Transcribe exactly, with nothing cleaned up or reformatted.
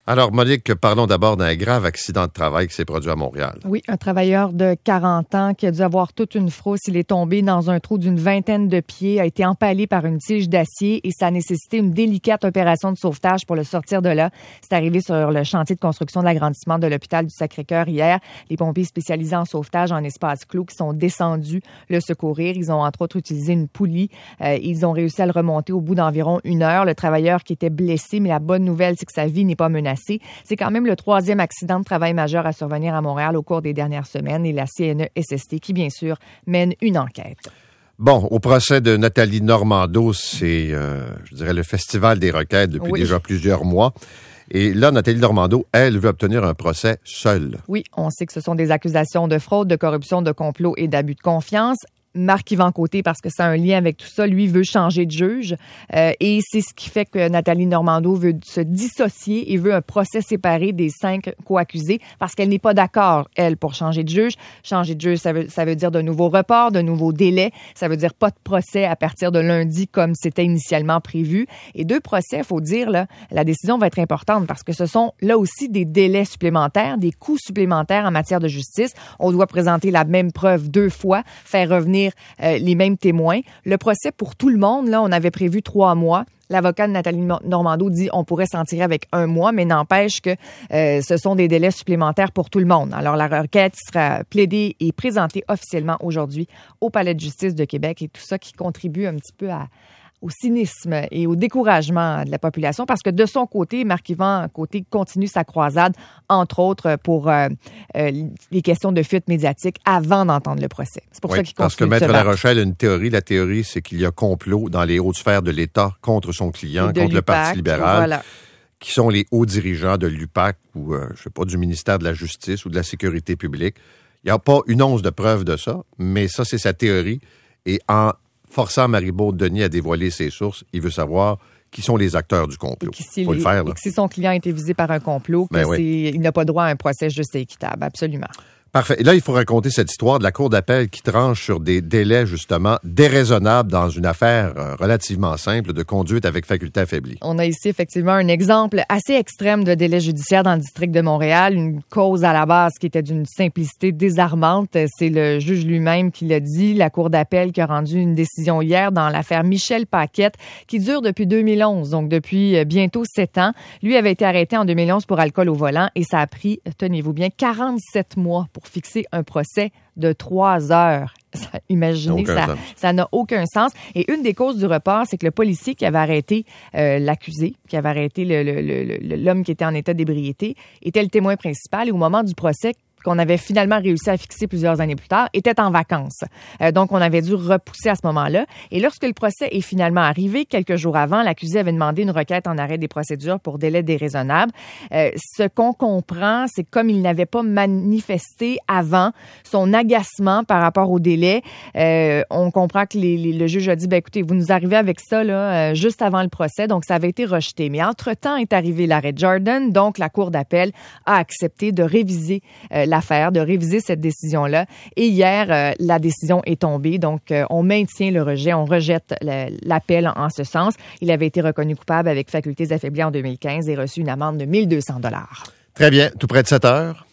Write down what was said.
Alors, Monique, parlons d'abord d'un grave accident de travail qui s'est produit à Montréal. Oui, un travailleur de quarante ans qui a dû avoir toute une frousse. Il est tombé dans un trou d'une vingtaine de pieds, a été empalé par une tige d'acier et ça a nécessité une délicate opération de sauvetage pour le sortir de là. C'est arrivé sur le chantier de construction de l'agrandissement de l'hôpital du Sacré-Cœur hier. Les pompiers spécialisés en sauvetage en espace clos qui sont descendus le secourir. Ils ont entre autres utilisé une poulie. Euh, ils ont réussi à le remonter au bout d'environ une heure. Le travailleur qui était blessé, mais la bonne nouvelle, c'est que sa vie n'est pas menacée. C'est quand même le troisième accident de travail majeur à survenir à Montréal au cours des dernières semaines et la C N E S S T qui, bien sûr, mène une enquête. Bon, au procès de Nathalie Normando, c'est, euh, je dirais, le festival des requêtes depuis oui. déjà plusieurs mois. Et là, Nathalie Normando, elle, veut obtenir un procès seule. Oui, on sait que ce sont des accusations de fraude, de corruption, de complot et d'abus de confiance. Marc-Yvan Côté, parce que ça a un lien avec tout ça, lui veut changer de juge euh, et c'est ce qui fait que Nathalie Normando veut se dissocier et veut un procès séparé des cinq co-accusés parce qu'elle n'est pas d'accord, elle, pour changer de juge. Changer de juge, ça veut, ça veut dire de nouveaux reports, de nouveaux délais. Ça veut dire pas de procès à partir de lundi comme c'était initialement prévu. Et deux procès, il faut dire, là, la décision va être importante parce que ce sont là aussi des délais supplémentaires, des coûts supplémentaires en matière de justice. On doit présenter la même preuve deux fois, faire revenir Euh, les mêmes témoins. Le procès pour tout le monde, là, on avait prévu trois mois. L'avocat de Nathalie Normando dit on pourrait s'en tirer avec un mois, mais n'empêche que euh, ce sont des délais supplémentaires pour tout le monde. Alors, la requête sera plaidée et présentée officiellement aujourd'hui au Palais de justice de Québec et tout ça qui contribue un petit peu à au cynisme et au découragement de la population parce que de son côté, Marc-Yvan Côté continue sa croisade, entre autres pour euh, euh, les questions de fuite médiatique avant d'entendre le procès. C'est pour oui, ça qu'il continue parce que de Maître se battre. Larochelle a une théorie. La théorie, c'est qu'il y a complot dans les hautes sphères de l'État contre son client, contre l'U P A C, le Parti libéral, voilà. qui sont les hauts dirigeants de l'U P A C ou, euh, je sais pas, du ministère de la Justice ou de la Sécurité publique. Il n'y a pas une once de preuve de ça, mais ça, c'est sa théorie. Et en forçant Marie-Baud Denis à dévoiler ses sources, il veut savoir qui sont les acteurs du complot. Il si faut les, le faire. Là. Et que si son client a été visé par un complot, que ben c'est, oui. il n'a pas droit à un procès juste et équitable. Absolument. Parfait. Et là, il faut raconter cette histoire de la Cour d'appel qui tranche sur des délais, justement, déraisonnables dans une affaire euh, relativement simple de conduite avec faculté affaiblie. On a ici effectivement un exemple assez extrême de délai judiciaire dans le district de Montréal, une cause à la base qui était d'une simplicité désarmante. C'est le juge lui-même qui l'a dit, la Cour d'appel qui a rendu une décision hier dans l'affaire Michel Paquette, qui dure depuis deux mille onze, donc depuis bientôt sept ans. Lui avait été arrêté en deux mille onze pour alcool au volant et ça a pris, tenez-vous bien, quarante-sept mois pour fixer un procès de trois heures. Ça, imaginez, ça, ça n'a aucun sens. Et une des causes du report, c'est que le policier qui avait arrêté euh, l'accusé, qui avait arrêté le, le, le, l'homme qui était en état d'ébriété, était le témoin principal et au moment du procès, qu'on avait finalement réussi à fixer plusieurs années plus tard, était en vacances. Euh, donc, on avait dû repousser à ce moment-là. Et lorsque le procès est finalement arrivé, quelques jours avant, l'accusé avait demandé une requête en arrêt des procédures pour délai déraisonnable. Euh, ce qu'on comprend, c'est que comme il n'avait pas manifesté avant son agacement par rapport au délai, euh, on comprend que les, les, le juge a dit, ben écoutez, vous nous arrivez avec ça là, euh, juste avant le procès, donc ça avait été rejeté. Mais entre-temps est arrivé l'arrêt Jordan, donc la Cour d'appel a accepté de réviser euh, l'affaire, de réviser cette décision-là. Et hier, euh, la décision est tombée. Donc, euh, on maintient le rejet, on rejette le, l'appel en, en ce sens. Il avait été reconnu coupable avec facultés affaiblies en deux mille quinze et reçu une amende de mille deux cents dollars. Très bien. Tout près de sept heures.